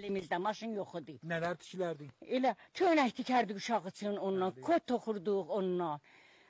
Evimizdə maşın yox idi. Nələr tikilərdin? Elə köynək tikərdik uşaq üçün onunla, kot toxurduq onunla.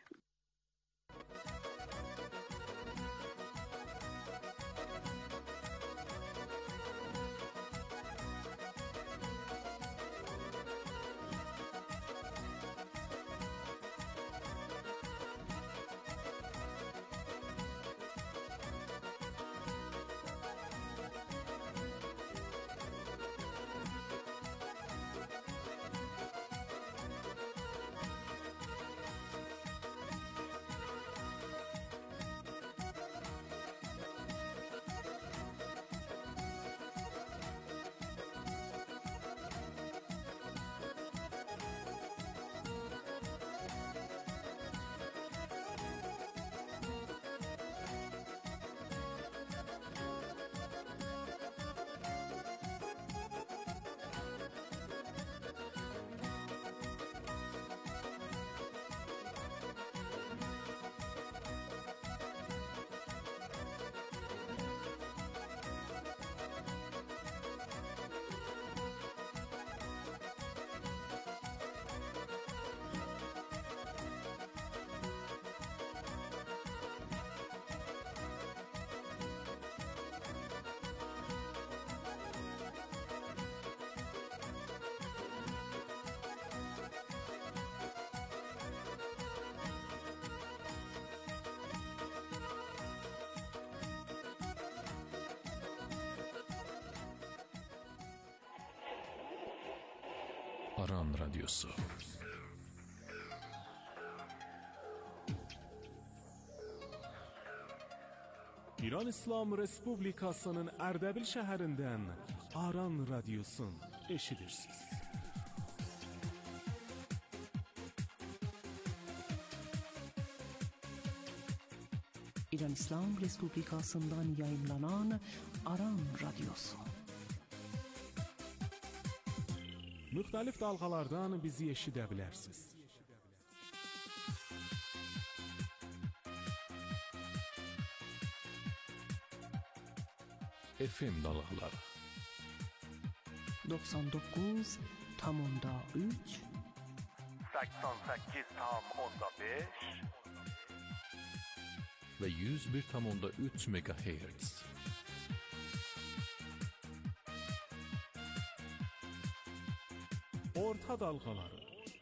Aran Radyosu. İran İslam Respublikasının Ərdəbil şəhərindən Aran Radyosun eşidirsiniz. İran İslam Respublikasından yayımlanan Aran Radyosu. Müxtəlif dalğalardan bizi eşidə bilərsiniz. FM dalğaları 99.3 88.5 və 101.3 MHz. Orta dalğaları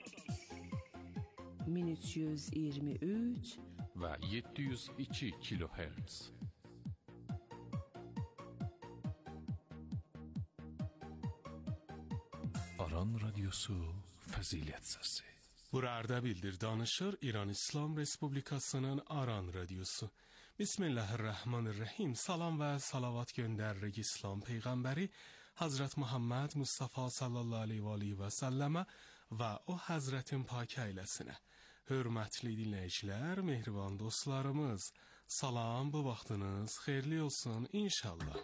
1323 və 702 kHz. Aran Radyosu Fəzilət Səsi. Bura Ərdəbildir, danışır İran İslam Respublikasının Aran Radyosu. Bismillahirrahmanirrahim. Salam və salavat göndəririk İslam Peyğəmbəri Hazret Muhammed Mustafa sallallahu aleyhi və səlləmə və o Həzrətin pak ailəsinə. Hörmətli dinləyicilər, mehriban dostlarımız, salam, bu vaxtınız xeyirli olsun inşallah.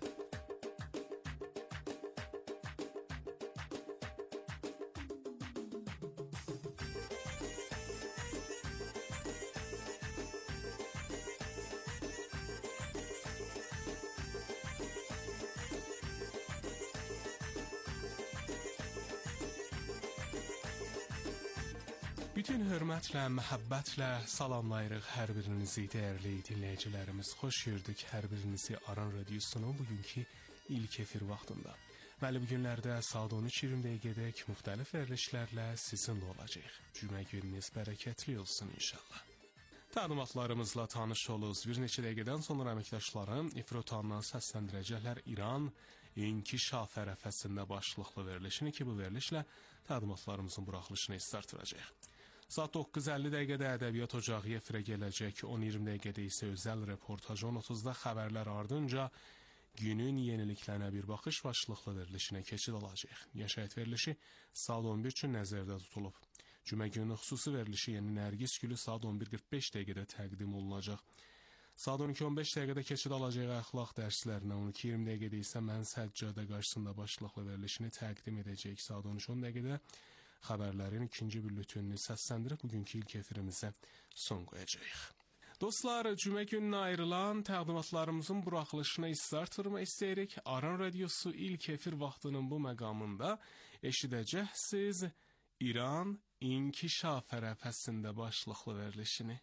Bütün hörmətlə, məhəbbətlə salamlayırıq hər birinizi, dəyərli dinləyicilərimiz. Xoş gördük hər birinizi Aran Radyosunun bugünkü ilk efir vaxtında. Bəli, bu günlərdə saat 13:20 dəqiqədək müxtəlif verilişlərlə sizinlə olacaq. Cümə gününüz bərəkətli olsun inşallah. Təlimatlarımızla tanış oluruz. Bir neçə dəqiqədən sonra əməkdaşlarım İfrotandan səsləndirəcəklər İran İnkişaf ərəfəsində başlıqlı verilişini ki, bu verilişlə təlimatlarımızın buraxılışını startıracaq. Saat 9:50 dəqiqədə ədəbiyyat ocağı efirə gələcək, 10:20 dəqiqədə isə özəl reportaj, 10:30-da xəbərlər ardınca günün yeniliklərinə bir baxış başlıqlı verilişinə keçid olacaq. Yaşayət verilişi saat 11 üçün nəzərdə tutulub. Cümə günü xüsusi verilişi yeni Nərgiz gülü saat 11:45 dəqiqədə təqdim olunacaq. Saat 12:15 dəqiqədə keçid alacaq əxlaq dərslərinə, 12:20 dəqiqədə isə mən səccadə qarşısında başlıqlı verilişini təqdim edəcək. Saat 13:10 dəqiqədə xəbərlərin ikinci bülletenini səsləndirib bugünkü ilk efirimizə son qoyacağıq. Dostlar, cümə gününə ayrılan təqdimatlarımızın buraxılışına issa artırmaq istəyirik. Aran Radiosu ilk efir vaxtının bu məqamında eşidəcəksiniz İran İnkişaf ərəfəsində başlıqlı verilişini.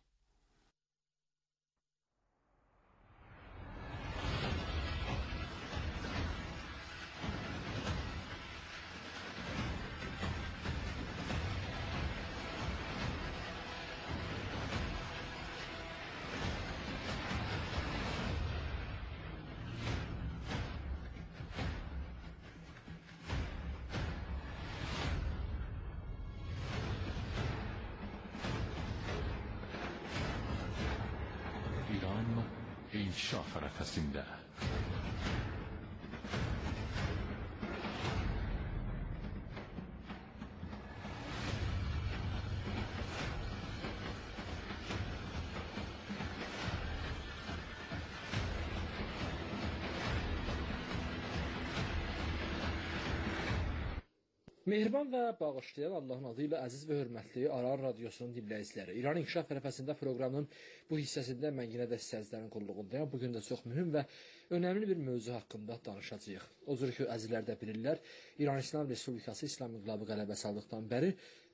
İran inkişaf ərəfəsində. Mehriban və bağışlayan Allahın adı ilə əziz və hörmətli Aran Radiosunun dinləyiciləri. İran İnkişaf ərəfəsində proqramının bu hissəsində mən yenə də sizlərin qulluğundayım. Bugün də çox mühüm və önəmli bir mövzu haqqında danışacağıq. O cür ki, əzizlər də bilirlər, İran İslam Respublikası İslam İnqilabı qələbəsi aldıqdan bəri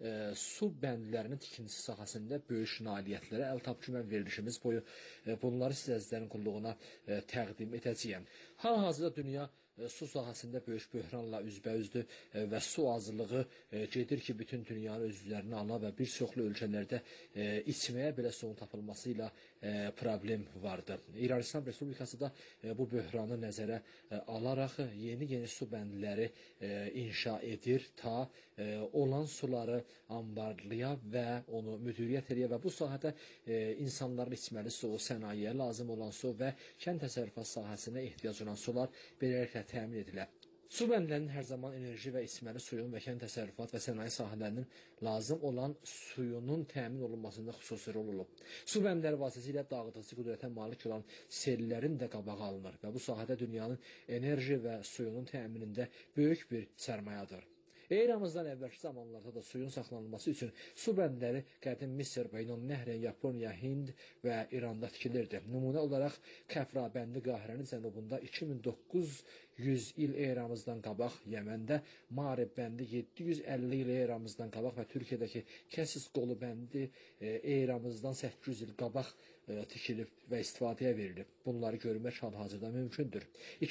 su bəndlərinin tikintisi sahəsində böyük nailiyyətlərə əl tapkümən verilişimiz boyu bunları sizlərin qulluğuna təqdim edəcəyəm. Hal-hazırda dünya su sahəsində böyük böhranla üzbəüzdür və su azlığı gedir ki, bütün dünyanın özlərini ala və bir çoxlu ölkələrdə içməyə belə suyun tapılması ilə problem vardır. İran İslam Respublikası da bu böhranı nəzərə alaraq yeni su bəndləri inşa edir, ta olan suları ambarlaya və onu müdiriyyət edə və bu sahədə insanların içməli su, sənayeyə lazım olan su və kənd təsərrüfatı sahəsinə ehtiyac olan sular beləliklə təmin edilir. Su bəndlərinin hər zaman enerji və içməli suyun və kənd təsərrüfat və sənaye sahələrinin lazım olan suyunun təmin olunmasında xüsusi rol olub. Su bəndləri vasitəsilə dağıdıcı qüdrətə malik olan sellərin də qabağı alınır və bu sahədə dünyanın enerji və suyunun təminində böyük bir sərmayadır. Eramızdan əvvəlki zamanlarda da suyun saxlanılması üçün su bəndləri qədim Misir, Beynəlnəhrin, Yaponiya, Hind və İranda tikilirdi. Nümunə olaraq Kəfra bəndi Qahirənin cənubunda 2900 il eramızdan qabaq, Yəməndə Marib bəndi 750 il eramızdan qabaq və Türkiyədəki Kəsis qolu bəndi eramızdan 800 il qabaq tikilib və istifadəyə verilib. Bunları görmək hal-hazırda mümkündür.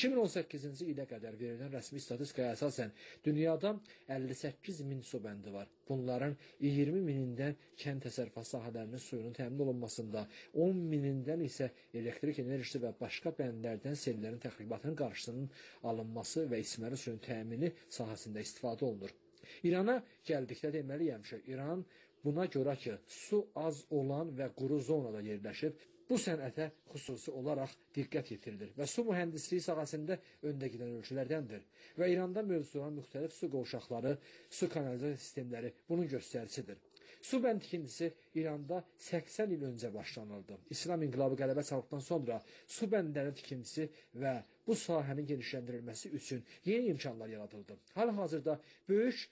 2018-ci ilə qədər verilən rəsmi statistikaya əsasən dünyada 58 min su bəndi var. Bunların 20 minindən kənd təsərrüfatı sahələrinin suyunun təmin olunmasında, 10 minindən isə elektrik enerjisi və başqa bəndlərdən sellərin təxribatının qarşısının alınması və içməli suyun təmini sahəsində istifadə olunur. İrana gəldikdə deməliyəm ki, İran buna görə ki, su az olan və quru zonada yerləşib, bu sənətə xüsusi olaraq diqqət yetirilir və su mühəndisliyi sahəsində öndə gedən ölkələrdəndir. Və İranda mövcud olan müxtəlif su qovşaqları, su kanalizasiya sistemləri bunun göstəricisidir. Su bənd tikintisi İranda 80 il öncə başlanıldı. İslam İnqilabı qələbə çaldıqdan sonra su bəndlərinin tikintisi və bu sahənin genişləndirilməsi üçün yeni imkanlar yaradıldı. Hal-hazırda böyük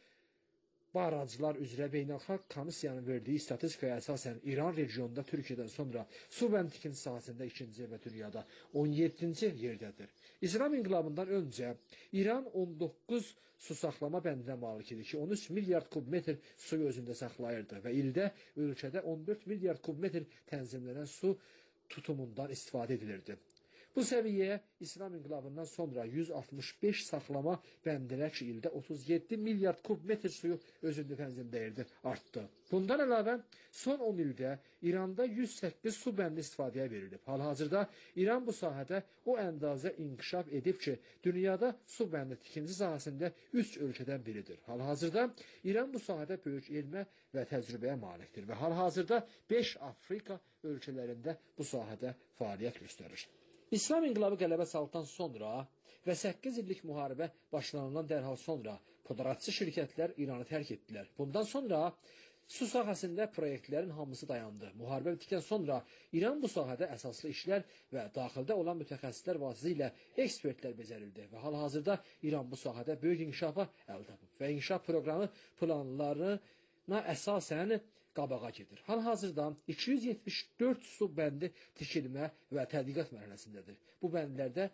barajlar üzrə beynəlxalq komissiyanın verdiyi statistikaya əsasən İran regionunda Türkiyədən sonra su bənd tikintisi sahəsində ikinci və dünyada 17-ci yerdədir. İslam İnqilabından öncə İran 19 su saxlama bəndinə malik idi ki, 13 milyard kubmetr suyu özündə saxlayırdı və ildə ölkədə 14 milyard kubmetr tənzimlənən su tutumundan istifadə edilirdi. Bu səviyyəyə İslam İnqilabından sonra 165 saxlama bəndilər ki, ildə 37 milyard kubmetr suyu özündə tənzimləyirdi, artdı. Bundan əlavə, son 10 ildə İranda 108 su bəndi istifadəyə verilib. Hal-hazırda İran bu sahədə o əndazə inkişaf edib ki, dünyada su bəndi tikintisi sahəsində 3 ölkədən biridir. Hal-hazırda İran bu sahədə böyük elmə və təcrübəyə malikdir və hal-hazırda 5 Afrika ölkələrində bu sahədə fəaliyyət göstərir. İslam İnqilabı qələbə çaldıqdan sonra və 8 illik müharibə başlanandan dərhal sonra pudratçı şirkətlər İranı tərk etdilər. Bundan sonra su sahəsində proyektlərin hamısı dayandı. Müharibə bitdikdən sonra İran bu sahədə əsaslı işlər və daxildə olan mütəxəssislər vasitəsilə ekspertlər becərildi və hal-hazırda İran bu sahədə böyük inkişafa əl tapıb və inkişaf proqramı planlarına əsasən qabağa gedir. Hal-hazırda 274 su bəndi tikilmə və tədqiqat mərhələsindədir. Bu bəndlərdə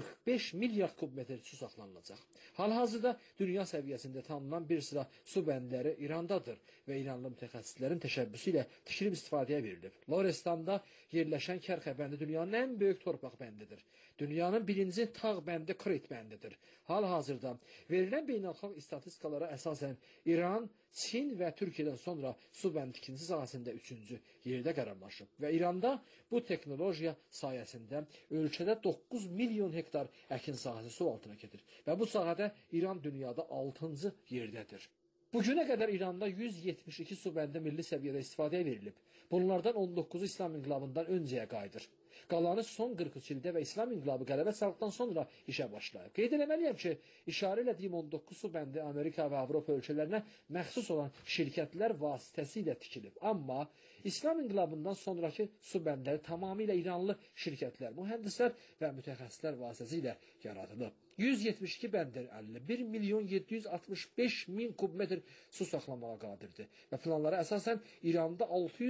45 milyard kubmetr su saxlanılacaq. Hal-hazırda dünya səviyyəsində tanınan bir sıra su bəndləri İrandadır və İranlı mütəxəssislərin təşəbbüsü ilə tikilib istifadəyə verilib. Lorestanda yerləşən Kərxə bəndi dünyanın ən böyük torpaq bəndidir. Dünyanın birinci tağ bəndi Krit bəndidir. Hal-hazırda verilən beynəlxalq istatistikalara əsasən İran, Çin və Türkiyədən sonra su bənd tikintisi sahəsində 3-cü yerdə qərarlaşıb və İranda bu texnologiya sayəsində ölkədə 9 milyon hektar əkin sahəsi su altına gedir və bu sahədə İran dünyada 6-cı yerdədir. Bugünə qədər İranda 172 su bəndi milli səviyyədə istifadəyə verilib. Bunlardan 19-u İslam inqilabından öncəyə qayıdır. Qalanı son 43 ildə və İslam inqilabı qələbə çaldıqdan sonra işə başlayıb. Qeyd etməliyəm ki, işarə etdiyim 19 su bəndi Amerika və Avropa ölkələrinə məxsus olan şirkətlər vasitəsilə tikilib. Amma İslam inqilabından sonraki su bəndləri tamamilə İranlı şirkətlər, mühəndislər və mütəxəssislər vasitəsilə yaradılıb. 172 bəndər 51 milyon 765 min kubmetr su saxlamağa qadirdir və planlara əsasən İranda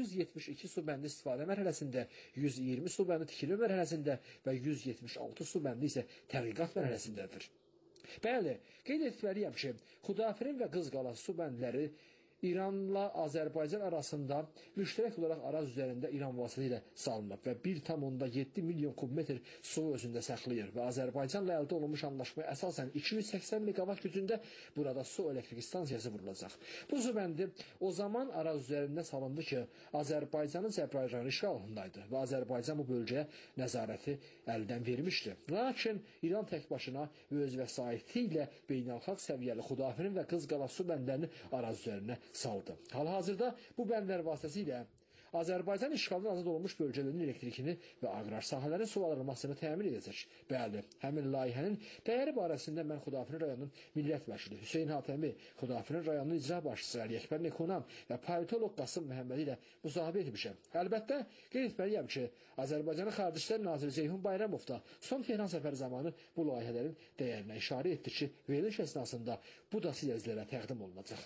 672 su bəndi istifadə mərhələsində, 120 su bəndi tikilmə mərhələsində və 176 su bəndi isə tədqiqat mərhələsindədir. Bəli, qeyd etməliyəm ki, Xudafirin və Qızqala su bəndləri İranla Azərbaycan arasında müştərək olaraq Araz üzərində İran vasitəsilə salınıb və 1,7 milyon kubmetr su özündə saxlayır və Azərbaycanla əldə olunmuş anlaşmaya əsasən 280 megavat gücündə burada su elektrik stansiyası vurulacaq. Bu su bəndi o zaman Araz üzərində salındı ki, Azərbaycanın Cəbrayıl rayonu işğal altındaydı və Azərbaycan bu bölgəyə nəzarəti əldən vermişdi. Lakin İran tək başına və öz vəsaiti ilə beynəlxalq səviyyəli Xudafirin və Qızqala su bəndlərini Araz üzərinə saldı. Hal-hazırda bu bəndlər vasitəsilə Azərbaycan işğaldan azad olunmuş bölgələrin elektrikini və aqrar sahələrin suvarılmasını təmin edəcək. Bəli, həmin layihənin dəyəri barəsində mən Xudafirin rayonunun millət vəkili Hüseyn Hatəmi, Xudafirin rayonunun icra başçısı Əli Əkbər Nekonam və politoloq Qasım Məhəmmədi ilə müsahibə etmişəm. Əlbəttə, qeyd etməliyəm ki, Azərbaycanın Xarici İşlər Naziri Ceyhun Bayramov da son Tehran səfəri zamanı bu layihələrin dəyərinə işarə etdi ki, veriliş əsnasında bu da sizlərə təqdim olunacaq.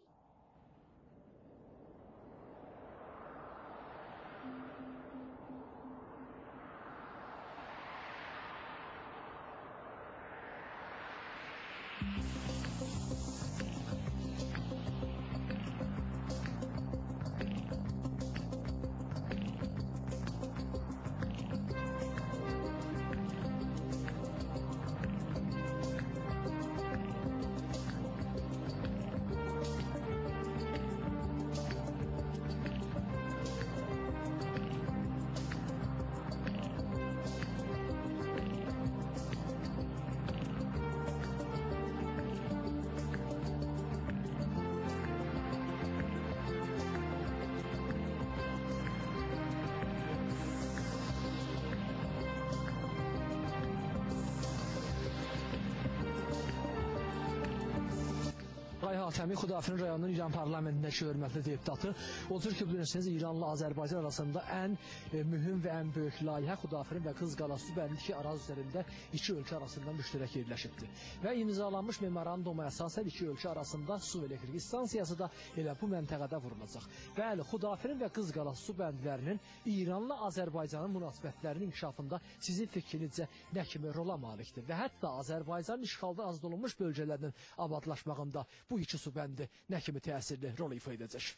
Hatəmi Xudafirin rayonunun İran parlamentindəki hörmətli deputatı. Odur ki, bilirsiniz, İranla Azərbaycan arasında ən mühüm və ən böyük layihə Xudafirin və Qızqala su bəndi ki, Araz üzərində iki ölkə arasında müştərək yerləşibdir. Və imzalanmış memoranduma əsasən iki ölkə arasında su elektrik stansiyası da elə bu məntəqədə vurulacaq. Bəli, Xudafirin və Qızqala su bəndlərinin İranla Azərbaycanın münasibətlərinin inkişafında sizin fikrinizcə nə kimi rola malikdir? Və hətta Azərbaycanın işğaldan azad olunmuş bölgələrinin abadlaşmağında bu iki su bəndi nə kimi təsirli rol ifa edəcək?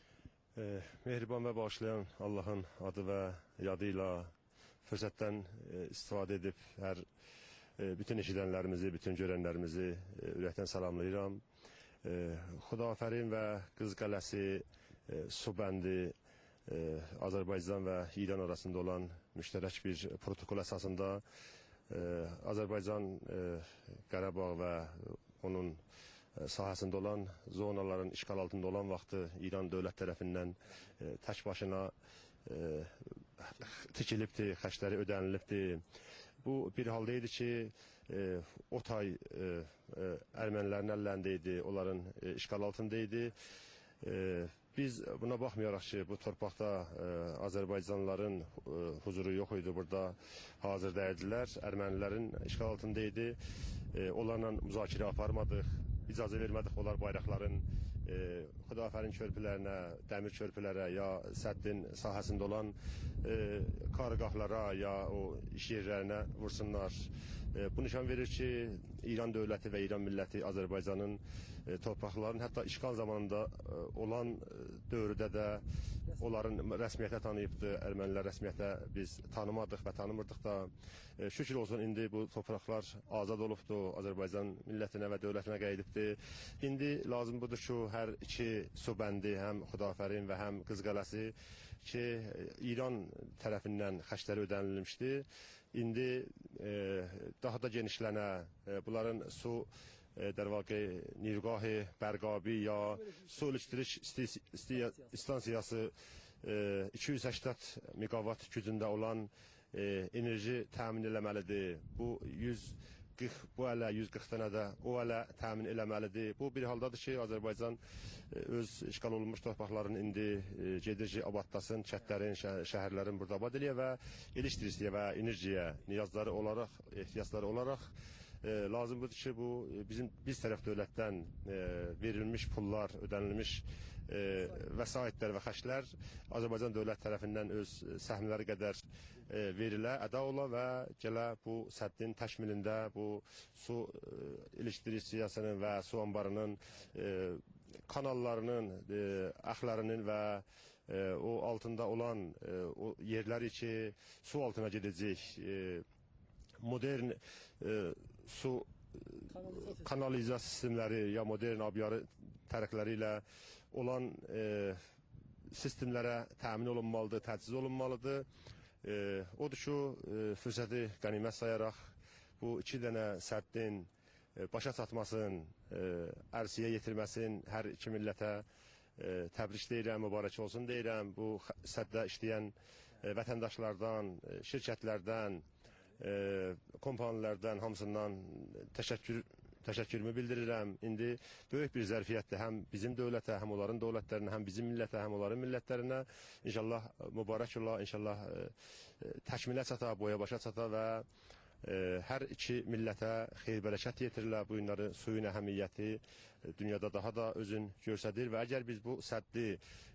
Mehriban və bağışlayan Allahın adı və yadı ilə fürsətdən istifadə edib bütün eşidənlərimizi, bütün görənlərimizi ürəkdən salamlayıram. Xudafirin və Qızqaləsi su bəndi Azərbaycan və İran arasında olan müştərək bir protokol əsasında Azərbaycan Qarabağ və onun sahəsində olan zonaların işğal altında olan vaxtı İran dövlət tərəfindən tək başına tikilibdir, xərcləri ödənilibdir. Bu bir halda idi ki, Otay ermənilərin əllərində idi, onların işğal altında idi. Biz buna baxmayaraq ki, bu torpaqda Azərbaycanlıların huzuru yox idi, burada hazırda idilər, ermənilərin işğal altında idi. Onlarla müzakirə aparmadıq, icazə vermədik onlar bayraqların Xudafərin körpülərinə, dəmir körpülərə ya səddin sahəsində olan qarğahlara ya o iş yerlərinə vursunlar. Bu nişan verir ki, İran dövləti və İran milləti Azərbaycanın torpaqlarının hətta işğal zamanında olan dövrdə də onların rəsmiyyətə tanıyıbdır. Ermənilər rəsmiyyətə biz tanımadıq və tanımırdıq da. Şükür olsun, indi bu torpaqlar azad olubdur, Azərbaycan millətinə və dövlətinə qayıdıbdır. İndi lazım budur ki, hər iki su bəndi, həm Xudafərin və həm Qızqaləsi ki, İran tərəfindən xərcləri ödənilmişdir. İndi daha da genişlənə, bunların su dərvaqə Nirgahı, Bərqabi ya su elektrik istansiyası 280 megawatt gücündə olan enerji təmin eləməlidir. Bu 140, bu ələ 140 dənə də o ələ təmin eləməlidir. Bu bir haldadır ki, Azərbaycan öz işğal olunmuş torpaqlarını indi gedir ki, abadlasın, kəndlərin, şəhərlərin burada abad eləyə və elektrisiyə və enerjiyə niyazları olaraq, ehtiyacları olaraq lazımdır ki, bu biz tərəf dövlətdən verilmiş pullar, ödənilmiş vəsaitlər və xərclər Azərbaycan dövlət tərəfindən öz səhmləri qədər verilə, əda ola və gələ bu səddin təkmilində bu su elektrikasının və su anbarının kanallarının, əxlərinin və o altında olan o yerləri ki, su altına gedəcək modern su kanalizasiya sistemləri ya modern abyarı tərəqləri ilə olan sistemlərə təmin olunmalıdır, təchiz olunmalıdır. Odur ki, fürsəti qənimət sayaraq bu iki dənə səddin başa çatmasın, ərsiyə yetirməsin, hər iki millətə təbrik deyirəm, mübarək olsun deyirəm. Bu səddə işləyən vətəndaşlardan, şirkətlərdən, kompaniyalardan hamısından təşəkkürümü bildirirəm. İndi böyük bir zərfiyyətdir həm bizim dövlətə, həm onların dövlətlərinə, həm bizim millətə, həm onların millətlərinə. İnşallah mübarək ola, inşallah təkmilə çata, boya başa çata və hər iki millətə xeyir-bərəkət yetirilə. Bu günləri suyun əhəmiyyəti dünyada daha da özün göstərir və əgər biz bu səddi,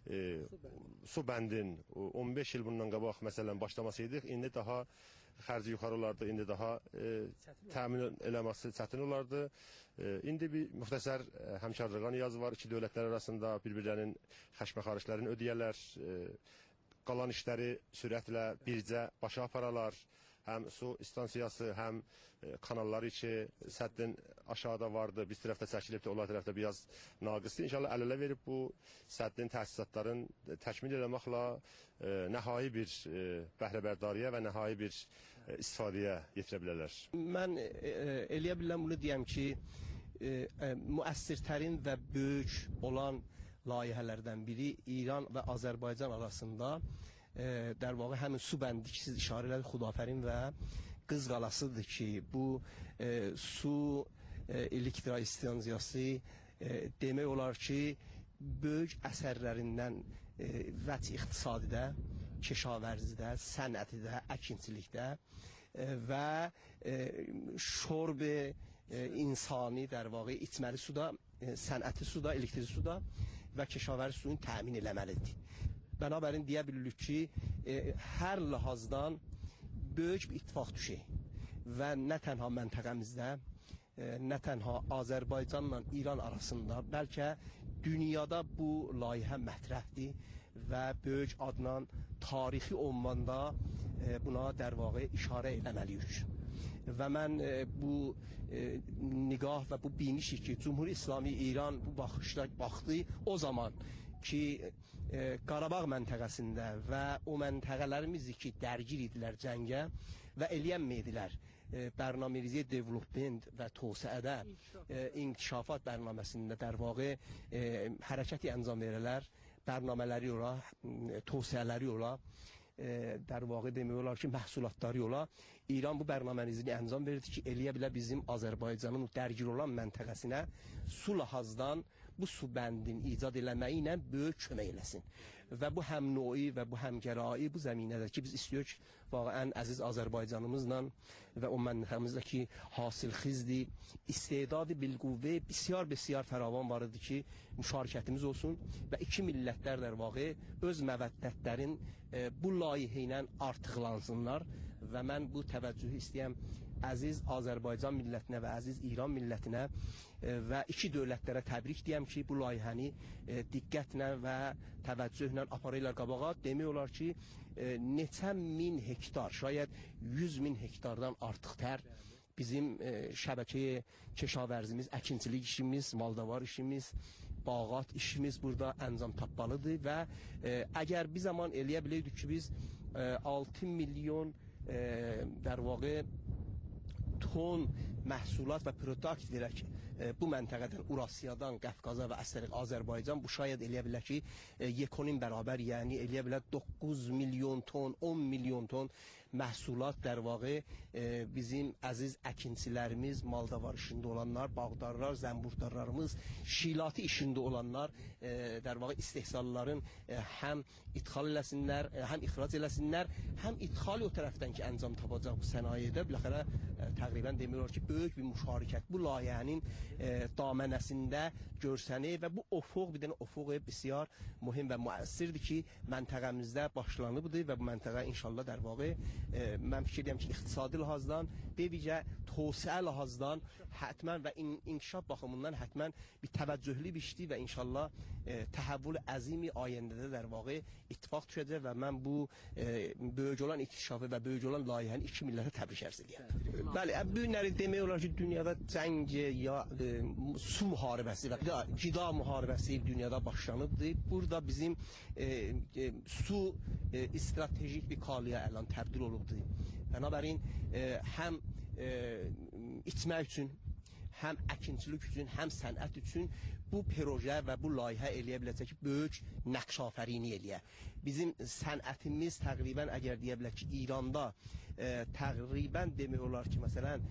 su bəndin 15 il bundan qabaq məsələn başlamasıydıq, indi daha xərci yuxarı olardı, indi daha təmin eləməsi çətin olardı. İndi bir müxtəsər həmkarlığa niyaz var iki dövlətlər arasında, bir-birlərinin xərc-məxariclərini ödəyərlər, qalan işləri sürətlə bircə başa aparalar. Həm su istansiyası, həm kanalları içi səddin aşağıda vardı, biz tərəfdə çəkilibdir, onlar tərəfdə biraz naqisdir. İnşallah əl-ələ verib bu səddin təsisatların təkmil eləməklə nəhai bir bəhrəbərdariyə və nəhai bir istifadəyə yetirə bilərlər. Mən eləyə biləm bunu deyəm ki, müəssirtərin və böyük olan layihələrdən biri İran və Azərbaycan arasında در واقع همین su bəndi ki siz işarə elədik Xudafərin və Qızqalasıdır ki, bu su elektrik istansiyası demək olar ki, böyük əsərlərindən vəc iqtisadidə, keşavərzidə, sənətidə, əkinçilikdə və şorb insani در واقع içməli suda, sənəti suda, elektrik suda və keşavəri suyun təmin eləməlidir. Bənabərin deyə bilirik ki, hər ləhazdan böyük bir ittifaq düşək və nə tənha məntəqəmizdə, nə tənha Azərbaycanla İran arasında, bəlkə dünyada bu layihə mətrəhdir və böyük adla tarixi olmanda buna در واقع işarə eləməliyik. Və mən bu nigah və bu binişik ki, Cumhuri İslami İran bu baxışda baxdı o zaman ki, Qarabağ məntəqəsində və o məntəqələrimiz ki, dərgir idilər cəngə və eləyənməydilər برنامه‌ریزی development və توسعədə inkişafat bərnaməsində در واقع hərəkəti əncam verələr, bərnamələri ola, توسعələri ola, در واقع demək olar ki, məhsullatları ola. İran bu bərnamərizini əncam verdi ki, eləyə bilər bizim Azərbaycanın dərgir olan məntəqəsinə su lahazdan bu su bəndin icad eləməyi ilə böyük kömək eləsin. və bu həmnoi və bu həmgərayı bu zəminədə ki, biz istiyoruz ki, vaqiən əziz Azərbaycanımızla və o məntəqəmizdəki hasilxizdir, istedadı bilquvve bisiar fəravan var idi ki, müşarikətimiz olsun və iki millətlər der vaqiə öz məvəddətlərin bu layihə ilə artıqlansınlar və mən bu təvəccühü istəyəm əziz Azərbaycan millətinə və əziz İran millətinə və iki dövlətlərə təbrik deyəm ki, bu layihəni diqqətlə və təvəccühlə aparırlar qabağa. Demək olar ki, neçə min hektar, şayad 100 min hektardan artıq tər bizim şəbəkəyə keşavərzimiz, əkinçilik işimiz, maldavar işimiz, bağat işimiz burada əncam tapmalıdır və əgər bir zaman eləyə biləydik ki, biz 6 milyon در واقع ton məhsulat və produkt verək bu məntəqədən, Urasiyadan, Qəfqaza və əstərik Azərbaycan bu şayad eləyə bilər ki, yekonin bərabər, yəni eləyə bilər 9 milyon ton, 10 milyon ton məhsulat der vaqiə bizim əziz əkinçilərimiz, maldavar işində olanlar, bağdarlar, zəmburdarlarımız, şilati işində olanlar der vaqiə istehsalların həm ithal eləsinlər, həm ixrac eləsinlər, həm ithal o tərəfdən ki, əncam tapacaq bu sənayedə, biləxərə təqribən demirlər ki, böyük bir müşarikət bu layihənin damənəsində görsənir və bu ofuq, bir dənə ofuq bisiar mühim və müəssirdir ki, məntəqəmizdə başlanıbdır və bu məntəqə inşallah der vaqiə mən fikir deyəm ki, iqtisadi lahazdan, bevicə tosiə lahazdan hətmən və inkişaf baxımından hətmən bir təvəccühlü bir işdir və inşallah təhəvvül əzimi ayəndədə der vaqiə ittifaq düşəcək və mən bu böyük olan inkişafı və böyük olan layihəni iki millətə təbrik ərz edirəm. Bəli, bu günləri demək olar ki, dünyada cəng ya su müharibəsi və qida müharibəsi dünyada başlanıbdır. Burada bizim su stratejik bir qalıya əlan təbdil olubdur. Bənabərin həm içmək üçün, həm əkinçilik üçün, həm sənət üçün bu proje və bu layihə eləyə biləcək ki, böyük nəqşafərini eləyə. Bizim sənətimiz təqribən əgər deyə bilər ki, İranda təqribən demək olar ki, məsələn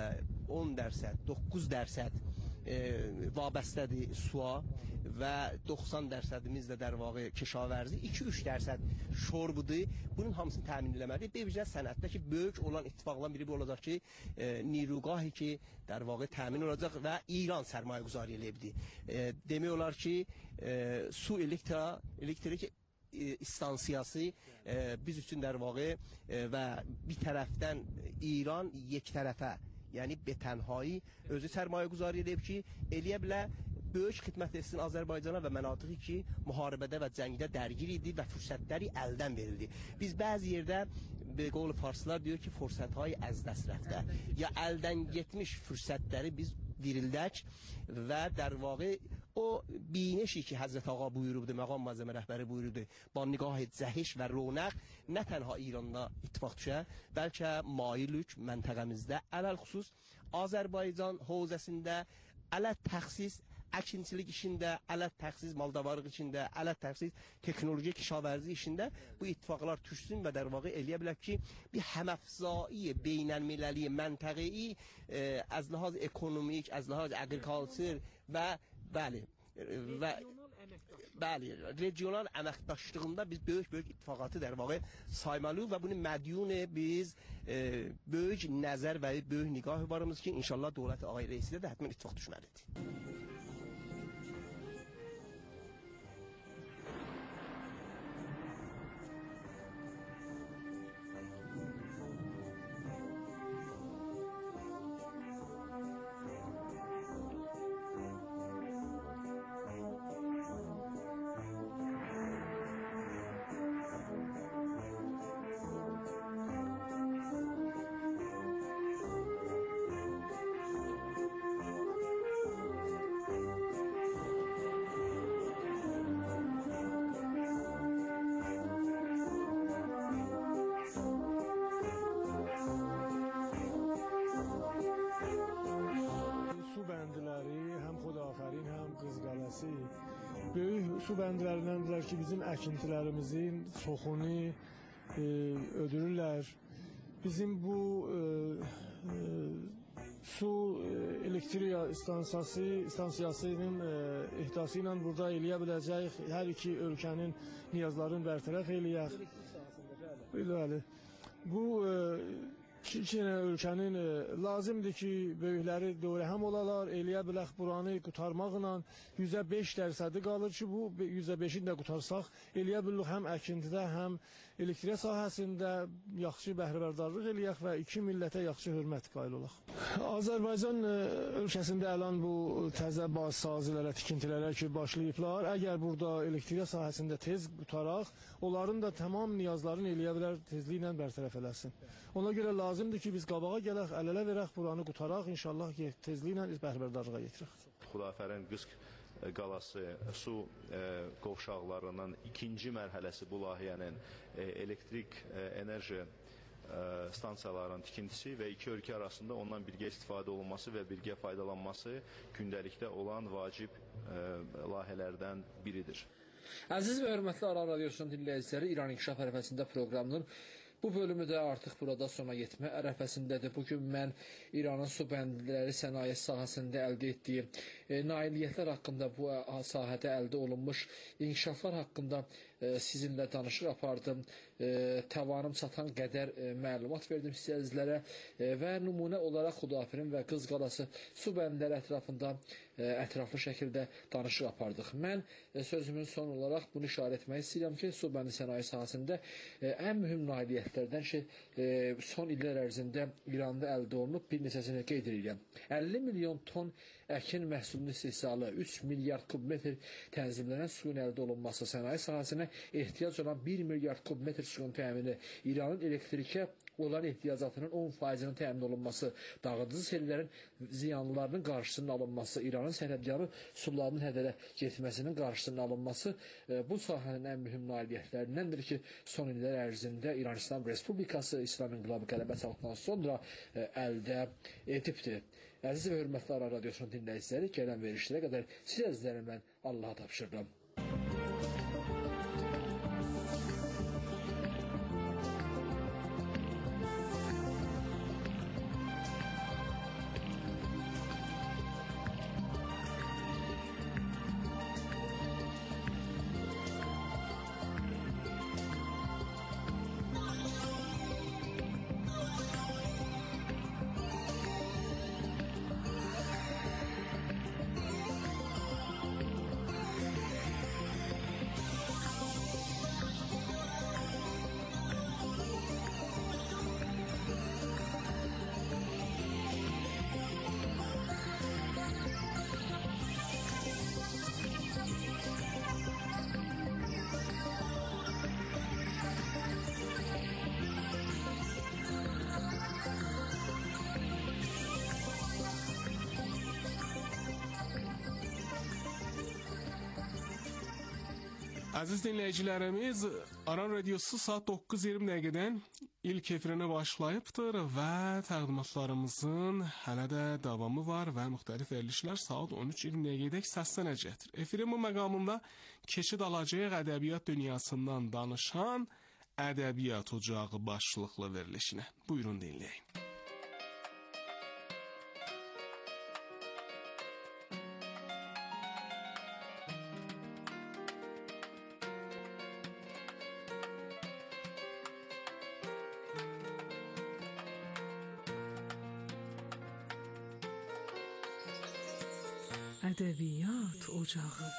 10%, 9% vabəstədir suya və 90%imiz də der vaqiə keşavərzi, 2-3% şorbudur. Bunun hamısını təmin eləməlidir. Bevicə sənətdə ki, böyük olan ittifaqların biri bu olacaq ki, Nirugahi ki, der vaqiə təmin olacaq və İran sərmayə quzarı eləyibdir. Demək olar ki, su elektrik istansiyası biz üçün der vaqiə və bir tərəfdən İran yek tərəfə, yəni betənhayı özü sərmayə quzarı eləyib ki, eləyə bilər böyük xidmət etsin Azərbaycana və mənatıqı ki, müharibədə və cəngdə dərgir idi və fürsətləri əldən verildi. Biz bəzi yerdə به قول فارسlar diyor ki fürsəthay az dəst rəfdə. Ya əldən getmiş fürsətləri biz dirildək və در واقع o biyinişi ki Həzrət Ağa buyurubdu, məqam məzəmə rəhbəri buyurubdu, با نگاه زهش və رونق nə tənha İranda ittifaq düşə, bəlkə mailük məntəqəmizdə ələlxüsus Azərbaycan hövzəsində ələt təxsis əkinçilik işində, ələt təxsis maldavarlıq içində, ələt təxsis texnoloji kişavərzi işində bu ittifaqlar düşsün və در واقع eləyə bilər ki, bir həməfzai beynəlmilləli məntəqəyi az ləhaz ekonomik, az ləhaz agrikultur və bəli və bəli, regional əməkdaşlığında biz böyük ittifaqatı در واقع saymalıyıq və bunu mədyun biz böyük nəzər və böyük nigah varımız ki, inşallah dövlət ağay reisilə də hətmən ittifaq düşməlidir. Böyük su bəndlərindəndirlər ki, bizim əkintilərimizin çoxunu ödürürlər. Bizim bu su elektrik stansiyasının ehdası ilə burada eləyə biləcək hər iki ölkənin niyazlarını bərtərəf eləyək. Bəli. Bu iki ölkənin lazımdır ki, böyükləri dövrəhəm olalar, eləyə bilək buranı qutarmaqla %5% qalır ki, bu %5-ini də qutarsaq, eləyə bilirik həm əkintidə, həm elektrik sahəsində yaxşı bəhrəbərdarlıq eləyək və iki millətə yaxşı hörmət qayıl olaq. Azərbaycan ölkəsində əlan bu təzə baz sazələrə, tikintilərə ki, başlayıblar. Əgər burada elektrik sahəsində tez qutaraq, onların da tamam niyazlarını eləyə bilər, tezliklə bərtərəf eləsin. Ona görə lazımdır ki, biz qabağa gələk, əl-ələ verək, buranı qutaraq, inşallah tezliklə bəhrəbərdarlığa yetirək. Xudafərin Qısq qalası su qovşaqlarının ikinci mərhələsi bu layihənin elektrik enerji stansiyaların tikintisi və iki ölkə arasında ondan birgə istifadə olunması və birgə faydalanması gündəlikdə olan vacib layihələrdən biridir. Əziz və hörmətli Aran Radiosunun dinləyiciləri, İran İnkişaf Ərəfəsində proqramının bu bölümü də artıq burada sona yetmə ərəfəsindədir. Bugün mən İranın su bəndləri sənaye sahəsində əldə etdiyi nailiyyətlər haqqında, bu sahədə əldə olunmuş inkişaflar haqqında sizinlə danışıq apardım. Təvanım çatan qədər məlumat verdim sizlərə və nümunə olaraq Xudafirin və Qız qalası su bəndləri ətrafında ətraflı şəkildə danışıq apardıq. Mən sözümün son olaraq bunu işarə etmək istəyirəm ki, su bəndi sənaye sahəsində ən mühüm nailiyyətlərdən son illər ərzində İranda əldə olunub, bir neçəsini qeyd edirəm. 50 milyon ton əkin məhsulunun istehsalı, 3 milyard kubmetr tənzimlənən suyun əldə olunması, sənaye sahəsinə ehtiyac olan 1 milyard kubmetr suyun təmini, İranın elektrikə olan ehtiyacatının 10%-nin təmin olunması, dağıdıcı sellərin ziyanlarının qarşısının alınması, İranın sərhədyanı sularının hədərə getməsinin qarşısının alınması bu sahənin ən mühüm nailiyyətlərindəndir ki, son illər ərzində İran İslam Respublikası İslam İnqilabı qələbə çaldıqdan sonra əldə edibdir. Əziz və hörmətli Aran Radiosunun dinləyiciləri, gələn verişlərə qədər siz əzizlərim mən Allaha tapşırıram. Əziz dinləyicilərimiz, Aran Radiosu saat 9:20 dəqiqədən ilk efirinə başlayıbdır və təqdimatlarımızın hələ də davamı var və müxtəlif verilişlər saat 13:20 dəqiqədək səslənəcəkdir. Efirin bu məqamında keçid alacağıq ədəbiyyat dünyasından danışan Ədəbiyyat Ocağı başlıqlı verilişinə. Buyurun dinləyin. Ədəbiyyat Ocağı.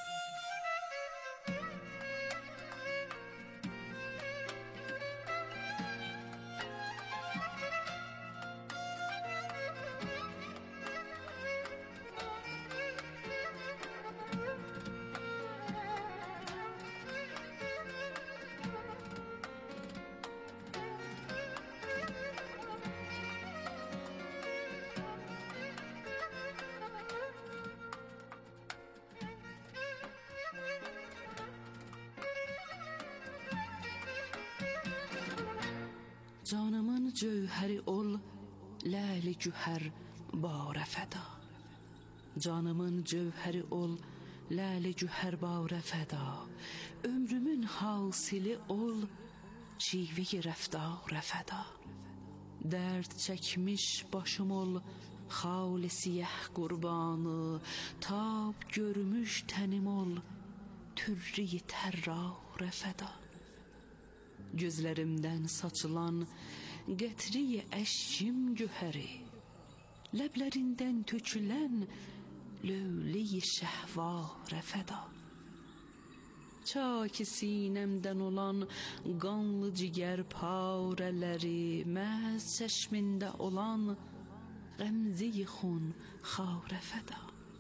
Canımın cövhəri ol, ləli gühər barə fəda. Canımın cövhəri ol, ləli gühər barə fəda. Ömrümün hasili ol, şivi rəftarə fəda. Dərd çəkmiş başım ol, Xal siyah qurbanı tab görmüş tənim ol, türri tərrar fəda. Gözlərimdən saçılan qətri əşkim göhəri, ləblərindən tökülən lövlə-i şəhvar fəda. Çaki sinəmdən olan qanlı cigər parələri, məhz çəşmində olan Qəmzi xun xarə fəda.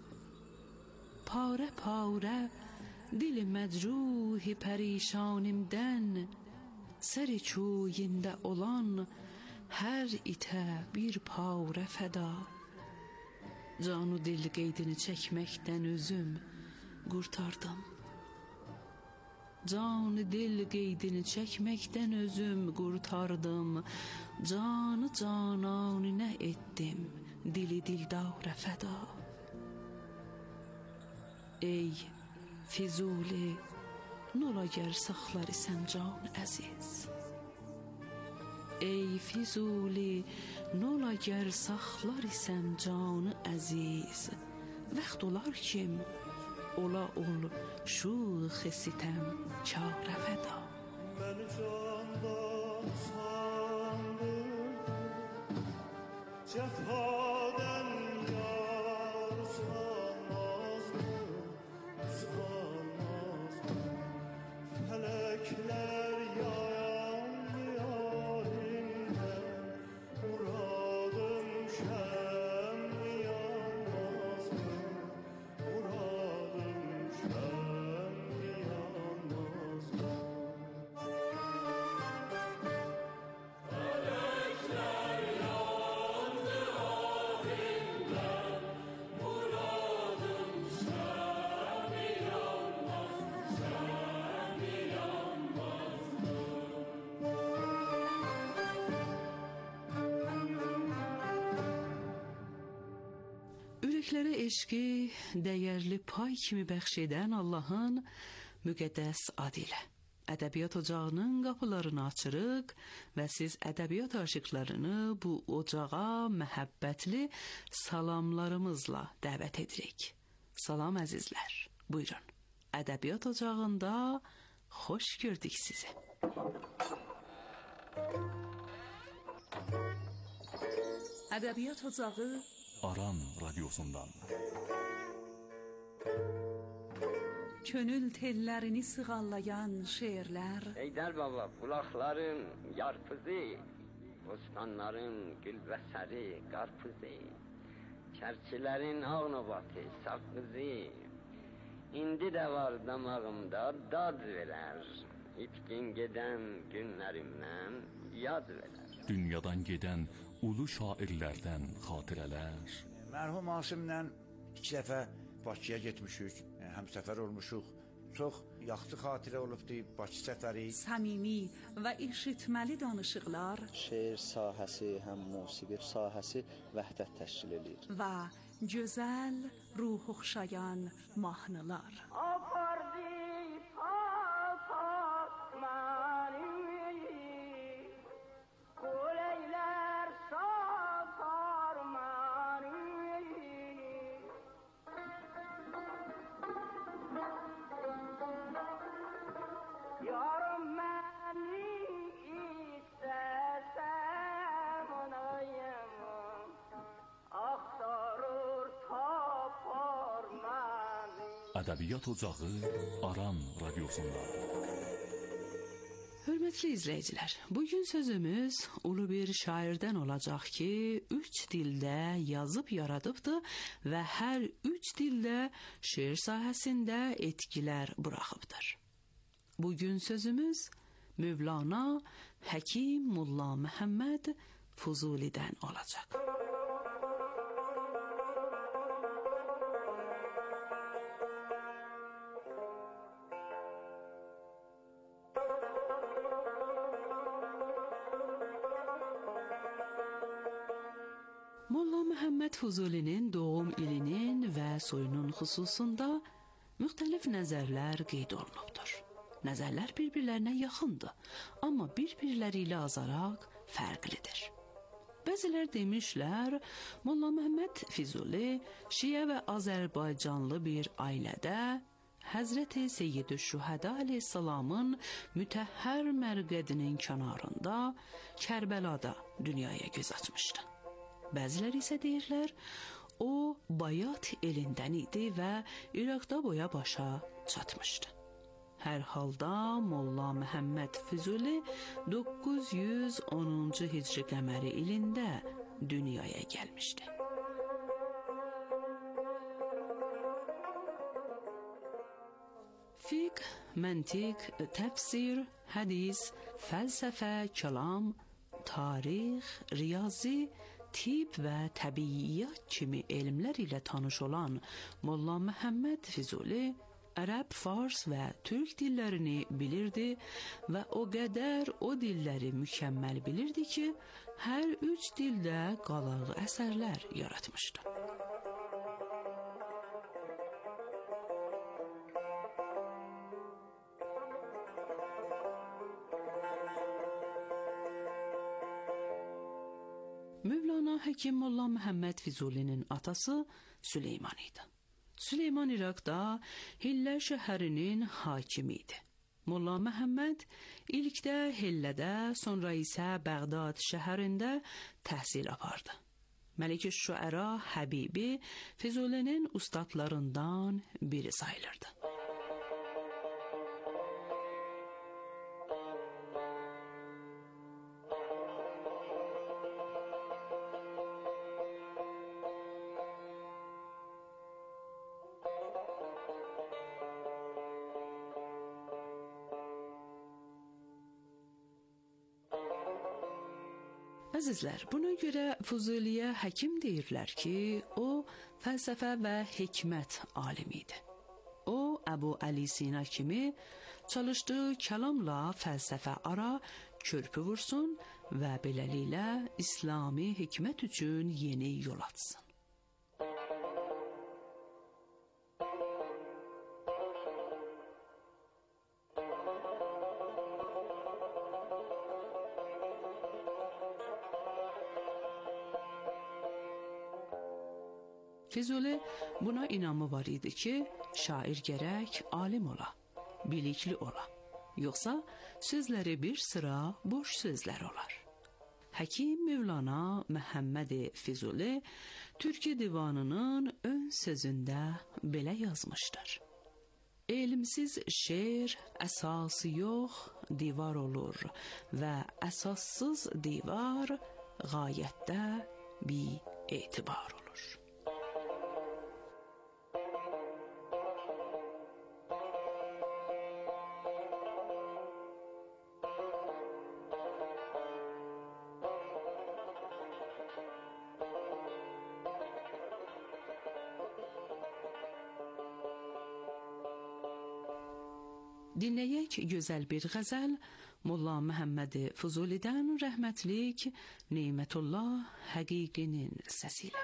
Parə parə dil məcruhi pərişanimdən, səri çuyində olan hər itə bir parə fəda. Canu dil qeydini çəkməkdən özüm qurtardım. Canı dil qeydini çəkməkdən özüm qurtardım. Canı cananınə etdim, dili dildarə fəda. Ey Füzuli, nola gər saxlar isəm can əziz. Ey Füzuli, nola gər saxlar isəm canı əziz. Vaxt olar kim ola ol şux sitem çare feda. Beni candan sandırdın, cefaden yar sanmazdın, sanmazdın. Felekler yayandı yarimden, muradım şemli yanmazdın, muradım şemli yanmazdın. Ürəklərə eşqi dəyərli pay kimi bəxş edən Allahın müqəddəs adı ilə ədəbiyyat ocağının qapılarını açırıq və siz ədəbiyyat aşıqlarını bu ocağa məhəbbətli salamlarımızla dəvət edirik. Salam əzizlər, buyurun. Ədəbiyyat ocağında xoş gördük sizi. Ədəbiyyat ocağı Aran Radyosu'ndan. Könül tellerini sığallayan şiirler. Heydər baba, bulaqların yarpızı, bostanların gülbəsəri, qarpızı, çərçilərin ağnabatı, saqqızı, indi də var damağımda dad verər, itkin gedən günlərimdən yad verər. Dünyadan gedən ulu şairlərdən xatirələr. Mərhum Asimlə 2 dəfə Bakıya getmişik, həmsəfər olmuşuq. Çox yaxşı xatirə olubdu Bakı səfəri. Samimi və eşitməli danışıqlar. Şeir sahəsi, həm musiqi sahəsi vəhdət təşkil edir. Və gözəl, ruh oxşayan mahnılar. Ədəbiyyat ocağı Aran Radyosu'nda. Hörmətli izləyicilər, bugün sözümüz ulu bir şairdən olacaq ki, 3 dildə yazıb yaradıbdı və hər 3 dildə şeir sahəsində etkilər buraxıbdır. Bugün sözümüz Mövlana Həkim Molla Məhəmməd Füzulidən olacaq. Molla Məhəmməd Füzulinin doğum ilinin və soyunun xüsusunda müxtəlif nəzərlər qeyd olunubdur. Nəzərlər bir-birlərinə yaxındır, amma bir-birləri ilə azaraq fərqlidir. Bəzilər demişlər, Molla Məhəmməd Füzuli Şiə və Azərbaycanlı bir ailədə Həzrəti Seyyid-i Şühəda əleyhissalamın mütəhhər mərqədinin kənarında Kərbəlada dünyaya göz açmışdı. Bəzilər isə deyirlər, o Bayat elindən idi və İraqda boya başa çatmışdı. Hər halda Molla Məhəmməd Füzuli 910-cu hicri qəməri ilində dünyaya gəlmişdi. Fiqh, məntiq, təfsir, hədis, fəlsəfə, kəlam, tarix, riyazi, tibb və təbiiyyat kimi elmlər ilə tanış olan Molla Məhəmməd Füzuli ərəb, fars və türk dillərini bilirdi və o qədər o dilləri mükəmməl bilirdi ki, hər üç dildə qalıqlı əsərlər yaratmışdı. Mövlana Həkim Molla Məhəmməd Füzulinin atası Süleyman idi. Süleyman İraqda Hillə şəhərinin hakimi idi. Molla Məhəmməd ilkdə Hillədə, sonra isə Bəğdad şəhərində təhsil apardı. Məlik-i-Şüəra Həbibi Füzulinin ustadlarından biri sayılırdı. Əzizlər, buna görə Füzuliyə həkim deyirlər ki, o fəlsəfə və hikmət alimi idi. O, Əbu Əli Sina kimi çalışdığı kəlamla fəlsəfə ara körpü vursun və beləliklə İslami hikmət üçün yeni yol açsın. Füzuli buna inamı var idi ki, şair gərək alim ola, bilikli ola, yoxsa sözləri bir sıra boş sözlər olar. Həkim Mövlana Məhəmməd Füzuli Türki divanının ön sözündə belə yazmışdır. Elmsiz şeir əsası yox, divar olur və əsassız divar qayətdə bi etibar olur. Dinləyək gözəl bir qəzəl Molla Məhəmməd Füzulidən rəhmətlik Neymətullah Həqiqinin səsilə.